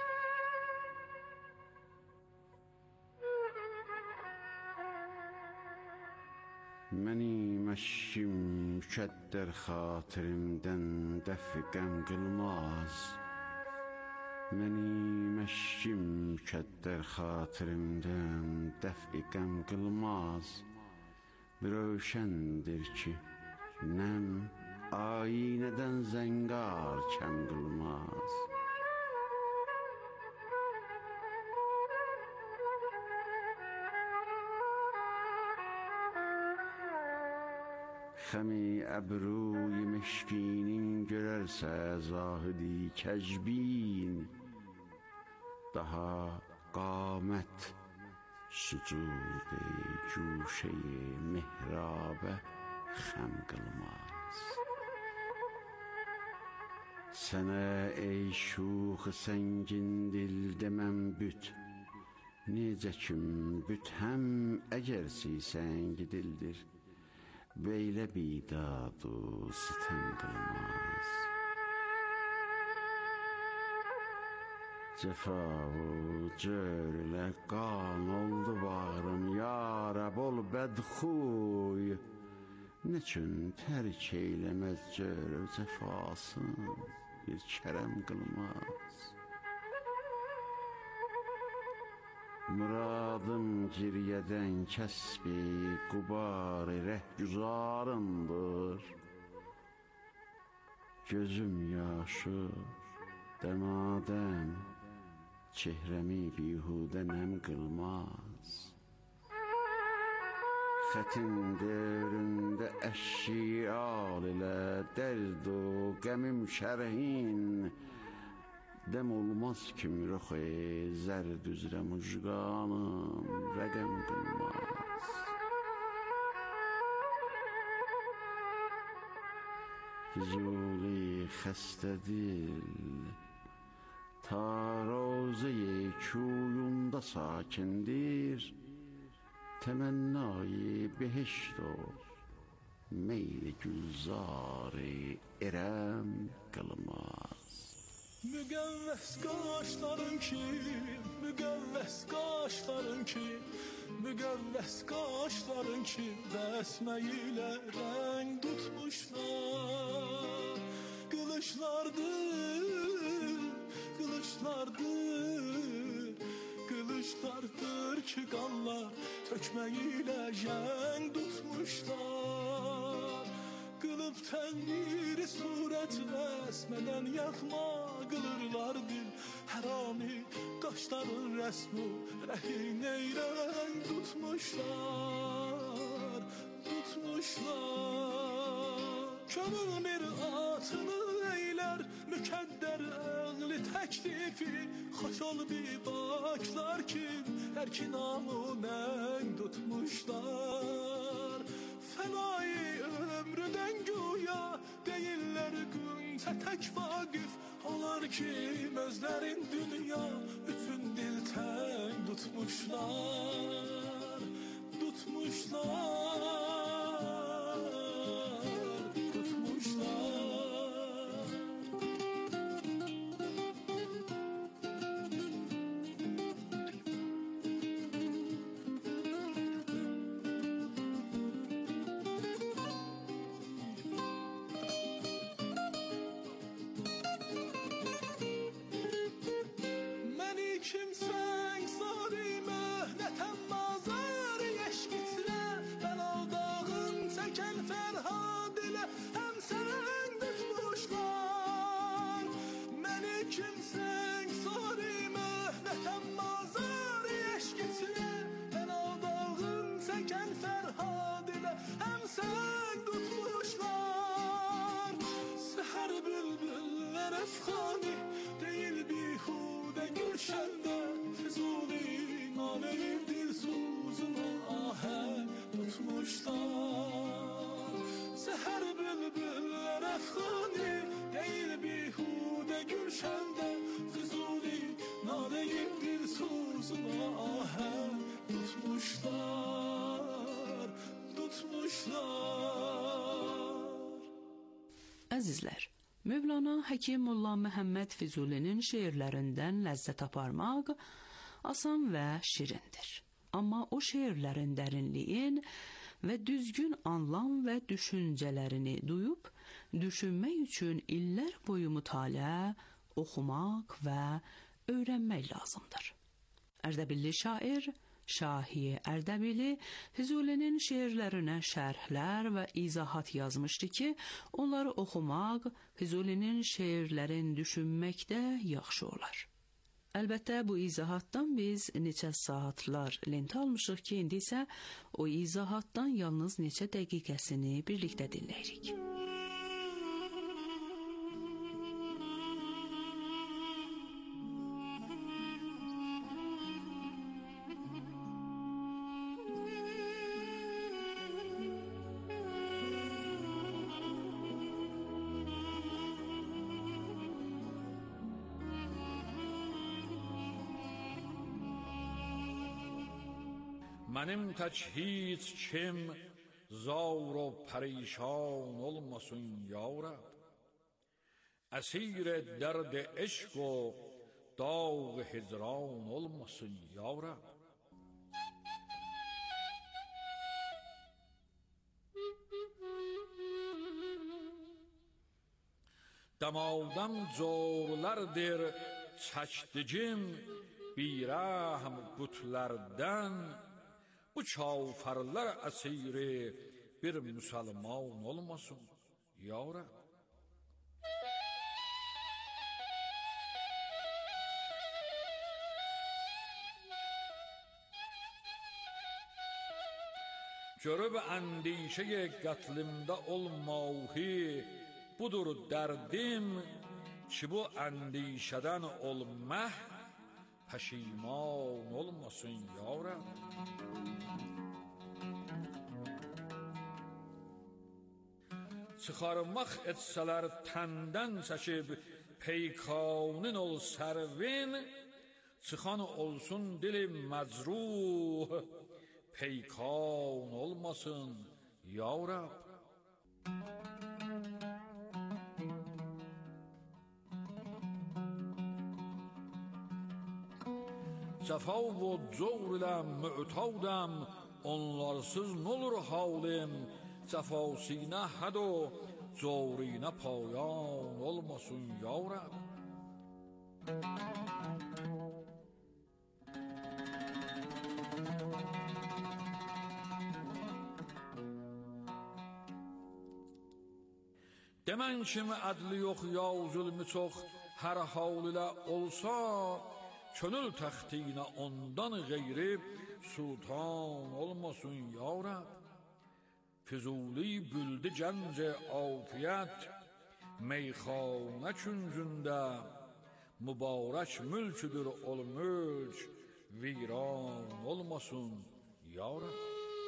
Məni məşkim mükəddər xatirimdən dəf qəm qılmaz. Məni məşkim mükəddər xatirimdən dəf qəm qılmaz. Rövşəndir ki, nəm ayinədən zəngar kəm qılmaz. Xəmi əbruy meşkinin görərsə zahidi kəcbin, daha qamət sucud cuşe mihrabə xəm qılmaz. Sənə ey şux səngin dil deməm büt, necə kim büt həm əgərsi səng dildir, beylə bidad u sitəm qılmaz. Cefa u cörlə qan oldu bağrım, ya Rəb ol bədxuy, neçün tərk eyləməz cörü cefasın. bir kərəm qılmaz. Muradım giryədən kəsbi qubar-ı rəhgüzarındır. Gözüm yaşı dəmadəm çehrəmi bihudə nəm qılmaz. Xətin dövründə əşşial ilə dərd o qəmim şərhin dem olmaz ki mirxı zərd üzrə müjganım rəqəm qılmaz. Füzuli xəstə dil ta roze-i kuyunda sakindir. Temennayı behişt o meyl gülzar-ı erem qılmaz. Müqəvvəs qaşların ki, müqəvvəs qaşların ki, müqəvvəs qaşların ki, bəsmə ilə rəng tutmuşlar. Qılıçlardır, qılıçlardır, qılıçlardır ki, qanlar tökməyilə rəng tutmuşlar. Qılıb tənviri surət rəsmədən yaxma qılırlar dil. Hər ani qaşların rəsmu rəhin eyrən tutmuşlar, tutmuşlar. Könül bir atını eylər, mükəddər əqli təklifi. Xoş ol bir baklar ki, hər ki namı nəng tutmuşlar. Fənayı ömrüdən güya deyirlər günsə tək vaqif. Onlar ki özlərin dünya üçün dil təng tutmuşlar, tutmuşlar, tutmuşlar. Kimsən sari məhnətəm mazarı eşqitrə. Bəladağın çəkən fərhad ilə həm sən tutmuşlar. Məni kimsən sari məhnətəm mazarı eşqitrə. Bəladağın çəkən fərhad ilə həm sən tutmuşlar. Səhər bülbüllər əfxani deyil bihudə gülşəndə. Füzuli naleyim dilsuzuna ahəng tutmuşlar. Səhər bülbüllər əfxani deyil bihudə gülşəndə. Füzuli naleyim dilsuzuna ahəng tutmuşlar, tutmuşlar. Əzizlər, Mövlana Həkimullah Məhəmməd Füzulinin şeirlərindən ləzzət aparmaq asan və şirindir. Amma o şeirlərin dərinliyin və düzgün anlam və düşüncələrini duyub, düşünmək üçün illər boyu mütaliə, oxumaq və öyrənmək lazımdır. Ərdəbilli şair Şahi Ərdəbili Füzulinin şeirlərinə şərhlər və izahat yazmışdı ki, onları oxumaq Füzulinin şeirlərin düşünməkdə yaxşı olar. Əlbəttə, bu izahatdan biz neçə saatlar lent almışıq ki, indi isə o izahatdan yalnız neçə dəqiqəsini birlikdə dinləyirik. Mənim tək heç kim zar و پریشان olmasın ya Rab. Əsir dərd eşq و dağ hicran olmasın ya Rab. Damadam zorlardır çəkdigim birəhm butlərdən. Bu çavfarlar əsiri bir müsəlman olmasın ya Rəbb. Görüb əndişəyə qətlimdə olmauhi, budur dərdim ki bu əndişədən olmah, pəşiman olmasın ya Rəbb. Çıxarmaq etsələr təndən çəkib, peykanın ol sərvin, çıxan olsun dili məcruh, peykan olmasın ya Rəbb. Cəfa və cavr ilə mü'tadəm, onlarsız n'olur halim, cəfasinə həd o cavrinə payan olmasın ya Rəbb. Demən kimi ədli yox ya zülmü çox, hər hal ilə olsa, könül təxtinə ondan qeyri sultan olmasın ya Rəbb. Füzuli büldü gənc afiyət, meyxanə küncündə, mübarək mülküdür ol mülk, viran olmasın ya Rəbb.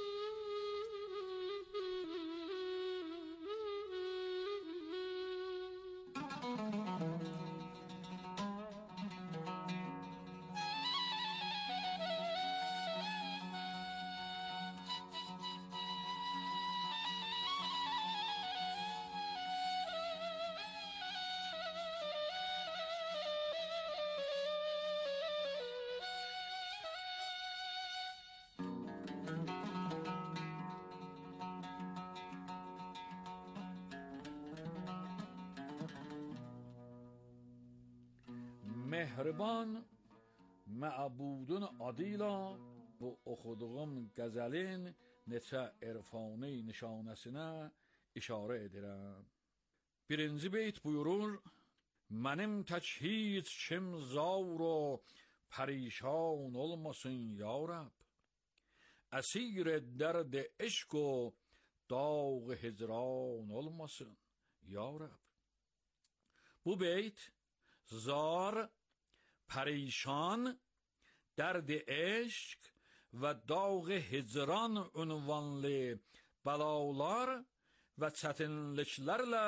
Mehriban məbudun adıyla bu oxuduğum qəzəlin neçə irfani nişanəsinə işarə edirəm. Birinci beyt buyurur: Mənim tək heç kim zar o pərişan olmasın ya Rəbb. Əsir dərd eşq o dağ hicran olmasın ya Rəbb. Bu beyt zar, pərişan, dərd-i eşq və dağ-ı hicran ünvanlı bəlalar və çətinliklərlə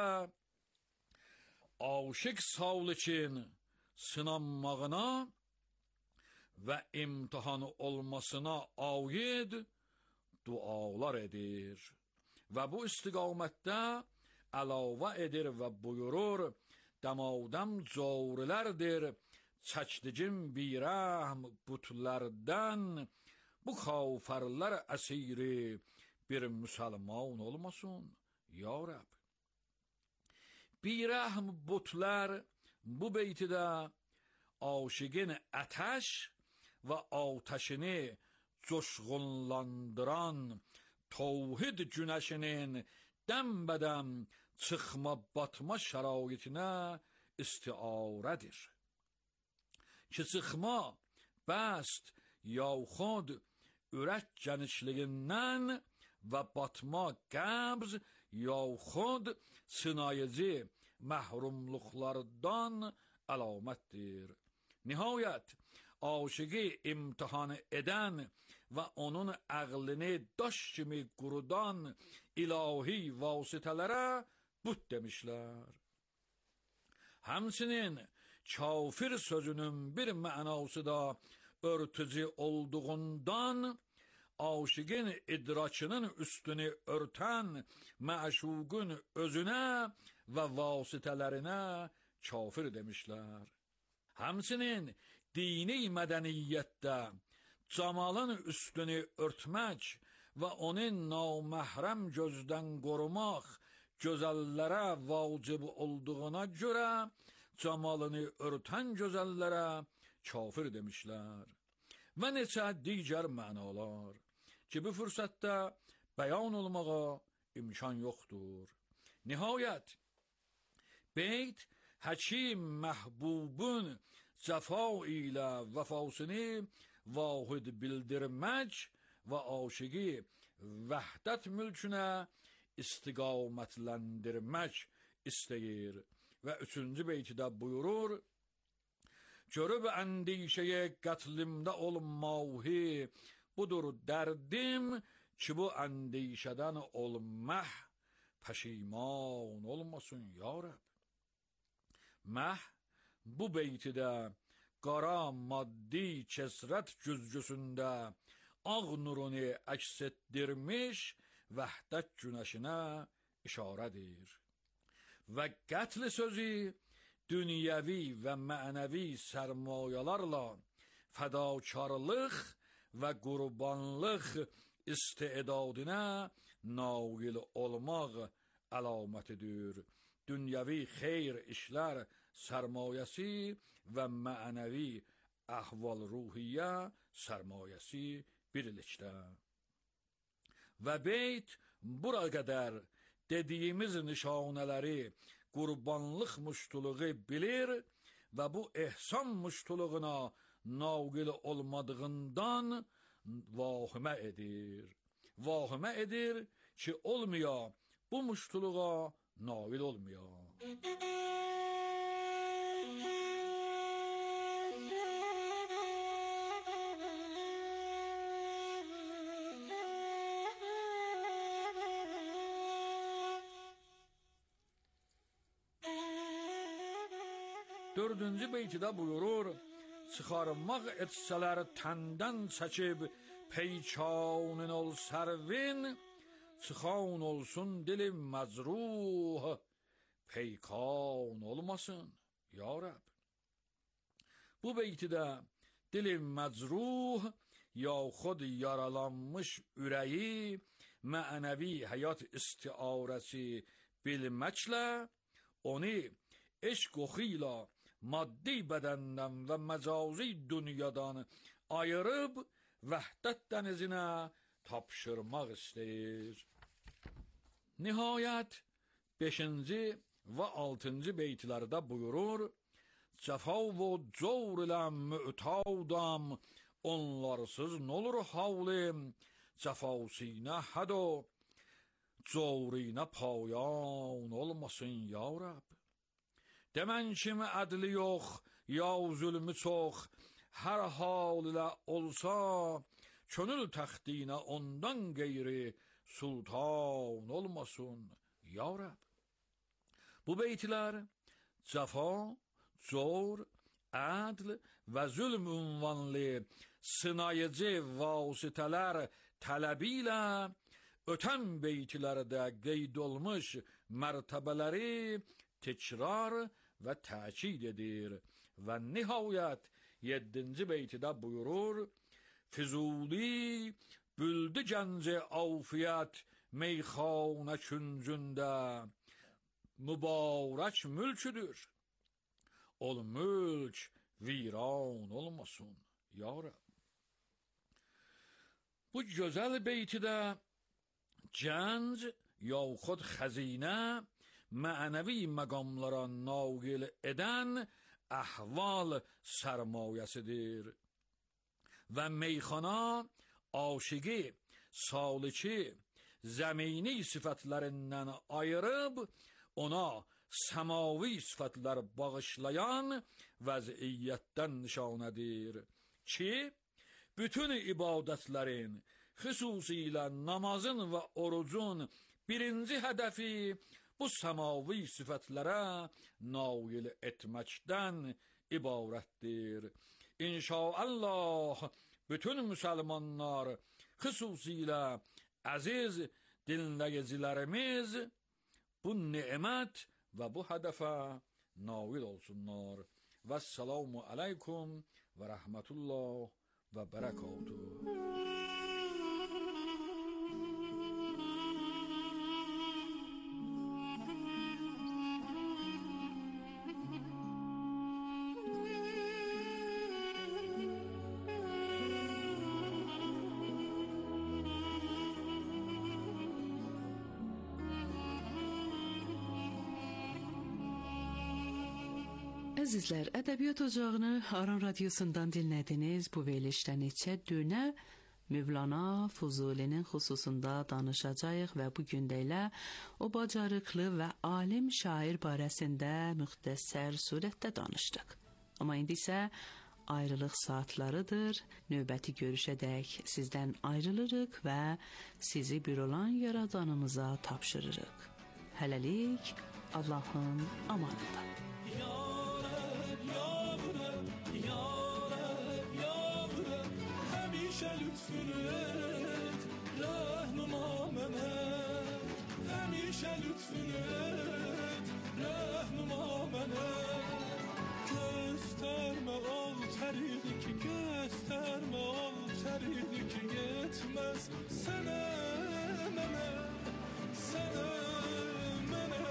aşiq salikin sınanmağına və imtihan olmasına aid dualar edir. Və bu istiqamətdə əlavə edir və buyurur: Dəmadəm cavrilərdir çəkdigim birəhm butlərdən, bu xavfərlər əsiri bir müsəlman olmasın ya Rəbb. Birəhm butlər bu beytidə aşiqin ətəş və atəşini coşğunlandıran tavhid günəşinin dəmbədəm çıxma batma şəraitinə istiarədir. Ki çıxma, bəst, yaxud ürək genişliyindən və batma qəbz, yaxud sınayıcı məhrumluqlardan əlamətdir. Nihayət, aşıqı imtihan edən və onun əqlini daş kimi qurudan ilahi vasitələrə but demişlər. Həmçinin kafir sözünün bir mənası da örtücü olduğundan aşıqın idrakının üstünü örtən məşuqun özünə və vasitələrinə kafir demişlər. Həmçinin dini mədəniyyətdə camalın üstünü örtmək və onun naməhrəm gözdən qorumaq gözəllərə vacib olduğuna görə camalını örtən gözəllərə kafir demişlər. Və neçə digər mənalar ki, bu fürsətdə bəyan olmağa imkan yoxdur. Nihayət, beyt Həkim Məhbubun cəfa ilə vəfasını vahid bildirmək və aşıqı vəhdət mülkünə istiqamətləndirmək istəyir. Və 3-cü beytidə buyurur: Görüb əndişəyə qətlimdə olmağı, budur dərdim ki, bu əndişədən olmaq pəşiman olmasın ya Rəbb. Məh bu beytidə qara maddi kəsrət güzgüsündə ağ nurunu əks etdirmiş vəhdət günəşinə işarədir. Və qətl sözü dünyəvi və mənəvi sərmayalarla fədakarlıq və qurbanlıq istedadına nail olmaq əlamətidir. Dünyəvi xeyr işlər sərmayəsi və mənəvi əhval-ruhiyyə sərmayəsi birlikdə. Və beyt bura qədər dediyimiz nişanələri qurbanlıq muştuluğu bilir və bu ehsan muştuluğuna nail olmadığından vahimə edir. Vahimə edir ki, olmaya, bu muştuluğa nail olmaya. Dördüncü beytidə buyurur: Çıxarmaq etsələr təndən çəkib peykanın ol sərvin, çıxan olsun dilim məzruh, peykan olmasın ya Rəbb. Bu beytidə dilim məzruh yaxud yaralanmış ürəyi mənəvi həyat istiarəsi bilməklə onu eşq oxuyla maddi bədəndən və məcazi dünyadan ayırıb vəhdət dənizinə tapşırmaq istəyir. Nihayət 5-ci və 6-cı beytlərdə buyurur: Cəfa və cavr ilə mü'tadam, onlarsız n'olur havlim, cəfasinə həd o cavrinə payan olmasın ya Rəbb. Demən kimi ədli yox, ya zülmü çox, hər hal ilə olsa, könül təxtinə ondan qeyri sultan olmasın ya Rəbb. Bu beytlər cəfa, cor, ədl və zülm ünvanlı sınayıcı vasitələr tələbi ilə ötən beytlərdə qeyd olmuş mərtəbələri təkrar və təkid edir. Və nihayət 7-ci beytidə buyurur: Füzuli büldü gənci afiyət meyxanə küncündə, mübarək mülküdür, ol mülk viran olmasın ya Rəbb. Bu gözəl beytidə gənc yaxud xəzinə mənəvi məqamlara nail edən əhval sərmayəsidir. Və meyxana aşıqı, saliki, zəmini sifətlərindən ayırıb, ona səmavi sifətlər bağışlayan vəziyyətdən nişanədir ki, bütün ibadətlərin, xüsusilə namazın və orucun birinci hədəfi bu səmavi sifətlərə nail etməkdən ibarətdir. İnşaallah bütün müsəlmanlar, xüsusilə əziz dinləyicilərimiz bu nemət və bu hədəfə nail olsunlar. Vəssalamu aleykum və rəhmətullah və bərəkatuhu. Əzizlər, Ədəbiyyat Ocağını Aran Radiosundan dinlədiniz. Bu verilişdən neçə dönə Mövlana Fuzulinin xüsusunda danışacağıq və bu gün də elə o bacarıqlı və alim şair barəsində müxtəsər surətdə danışdıq. Amma indi isə ayrılıq saatlarıdır. Növbəti görüşədək sizdən ayrılırıq və sizi bir olan yaradanımıza tapşırırıq. Hələlik Allahın amanında. Həmişə lütfün et, rəhnuma mənə. Göstərmə ol təriqi ki, göstərmə ol təriqi ki, yetməz sənə, mənə, sənə, mənə.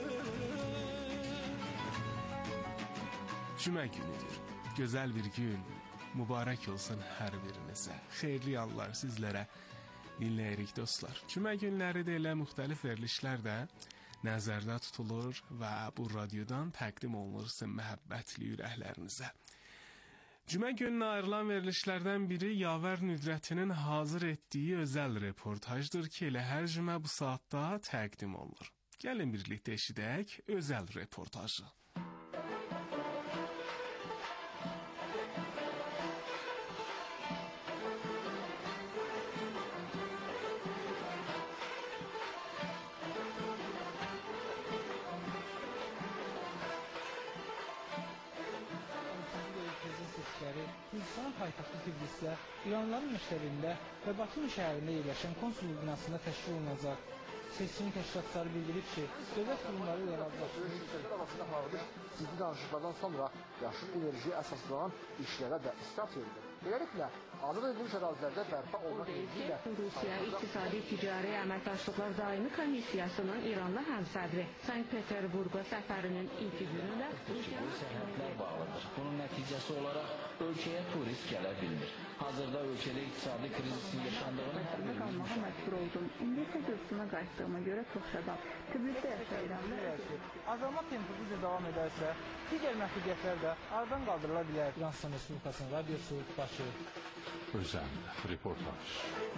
Cümə günüdür. Gözəl bir gün. Mübarək olsun hər birinizə. Xeyirli anlar sizlərə dinləyirik dostlar. Cümə günləri də elə müxtəlif verilişlər də nəzərdə tutulur və bu radiodan təqdim olunur sizin məhəbbətli ürəklərinizə. Cümə gününə ayrılan verilişlərdən biri Yavər Nüdrətinin hazır etdiyi özəl reportajdır ki, elə hər cümə bu saatda təqdim olunur. Gəlin birlikdə eşidək özəl reportajı. Gürcüstanın paytaxtı Tiflisdə, İranlıların məktəbində və Batum şəhərində yerləşən konsulluq binasında təşkil olunacaq. Seçkin təşkilatları bildirib ki, dövlət qurumları ilə razılaşmış ciddi danışıqlardan sonra yaşıl enerjiyə əsaslanan işlərə də start verilir. Beləliklə, azad edilmiş ərazilərdə bərpa olmaq ilə Rusiya İqtisadi Ticari Əməkdaşlıqlar Daimi Komissiyasının İranlı həmsədri Sankt-Peterburqa səfərinin ilk günündə sərhədlər bağlıdır. Bunun nəticəsi olaraq ölkəyə turist gələ bilmir. Hazırda ölkədə iqtisadi krizin yaşandığını hər birimiz qalmağa məcbur oldum. İndi isə Gürcüstana qayıtdığıma görə çox şadam. Tbilisidə yaşayıram. Azalma temposu davam edərsə, digər məhdudiyyətlər də aradan qaldırıla bilər. İran Respublikasının radiosu Bakı. Özəl reportaj.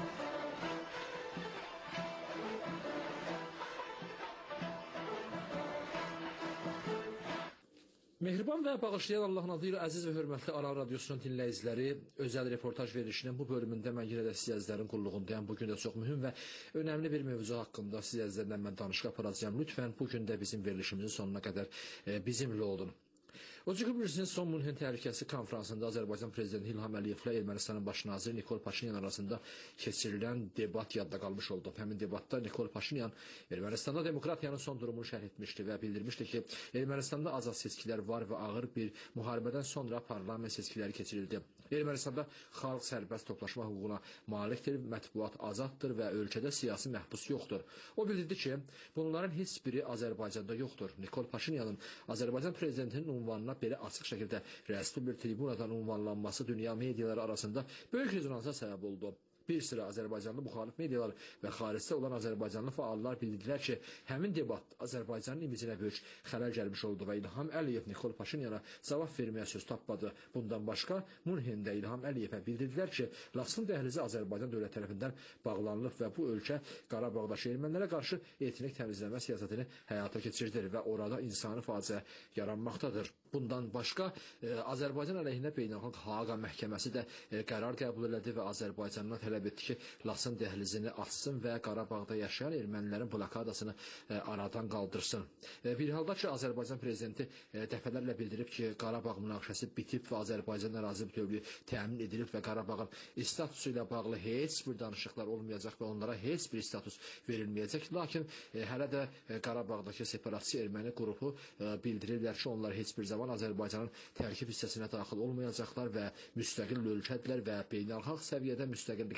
Mehriban və bağışlayan Allahın adı ilə əziz və hörmətli Aran Radiosunun dinləyiciləri, özəl reportaj verilişinin bu bölümündə mən yenə də sizlərin qulluğundayım. Bugün də çox mühüm və önəmli bir mövzu haqqında sizlərlə mən danışıq aparacağım. Lütfən bugün də bizim verilişimizin sonuna qədər bizimlə olun. O Cüqübrüsünün son Münhen Təhlükəsizlik Konfransında Azərbaycan Prezidenti İlham Əliyevlə Ermənistanın baş naziri Nikol Paşinyan arasında keçirilən debat yadda qalmış oldu. Həmin debatda Nikol Paşinyan Ermənistanda demokratiyanın son durumunu şərh etmişdi və bildirmişdi ki, Ermənistanda azad seçkilər var və ağır bir müharibədən sonra parlament seçkiləri keçirildi. Ermənistanda xalq sərbəst toplaşma hüququna malikdir, mətbuat azaddır və ölkədə siyasi məhbus yoxdur. O bildirdi ki, bunların heç biri Azərbaycanda yoxdur. Nikol Paşinyanın Azərbaycan prezidentinin ünvanına belə açıq şəkildə rəsmi bir tribunadan ünvanlanması dünya mediaları arasında böyük rezonansa səbəb oldu. Bir sıra Azərbaycanlı müxalif medialar və xaricdə olan Azərbaycanlı fəallar bildirdilər ki, həmin debat Azərbaycanın imicinə böyük xələl gəlmiş oldu və İlham Əliyev Nikol Paşinyana cavab verməyə söz tapmadı. Bundan başqa Münhendə İlham Əliyevə bildirdilər ki, Laçın dəhlizi Azərbaycan dövlət tərəfindən bağlanılıb və bu ölkə Qarabağdakı ermənilərə qarşı etnik təmizləmə siyasətini həyata keçirdir və orada insani faciə yaranmaqdadır. Bundan başqa Azərbaycan əleyhinə beynəlxalq Haaqa məhkəməsi də qərar qəbul elədi və Azərbaycandan tələb etdi ki, Laçın dəhlizini açsın və Qarabağda yaşayan ermənilərin blokadasını aradan qaldırsın. Bir halda ki, Azərbaycan prezidenti dəfələrlə bildirib ki, Qarabağ münaqişəsi bitib və Azərbaycan ərazi bütövlüyü təmin edilib və Qarabağın statusu ilə bağlı heç bir danışıqlar olmayacaq və onlara heç bir status verilməyəcək. Lakin hələ də Qarabağdakı separatçı erməni qrupu bildirirlər ki, onlar heç bir zaman Azərbaycanın tərkib hissəsinə daxil olmayacaqlar və müstəqil ölkədirlər və beynəlxalq səviyyədə müstəqillikdə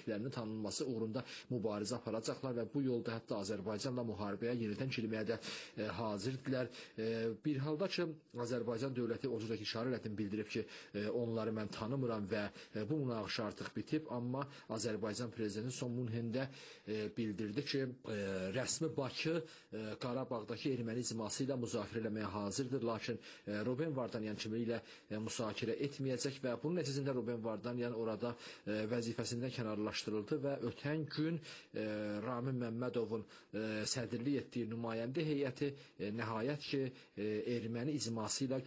etdiklərinin tanınması uğrunda mübarizə aparacaqlar və bu yolda hətta Azərbaycanla müharibəyə yenidən girməyə də hazırdılar. Bir halda ki, Azərbaycan dövləti o cür ki, işarə elədim, bildirib ki, onları mən tanımıram və bu münaqişə artıq bitib, amma Azərbaycan prezidenti Son Munhendə bildirdi ki, rəsmi Bakı Qarabağdakı erməni icması ilə müzakirə eləməyə hazırdır, lakin Ruben Vardanyan kimi ilə müzakirə etməyəcək və bunun nəticəsində Ruben Vardanyan orada vəzifəsindən kənarlaşdırıldı və ötən gün Ramin Məmmədovun sədrlik etdiyi nümayəndə heyəti nəhayət ki, erməni icması ilə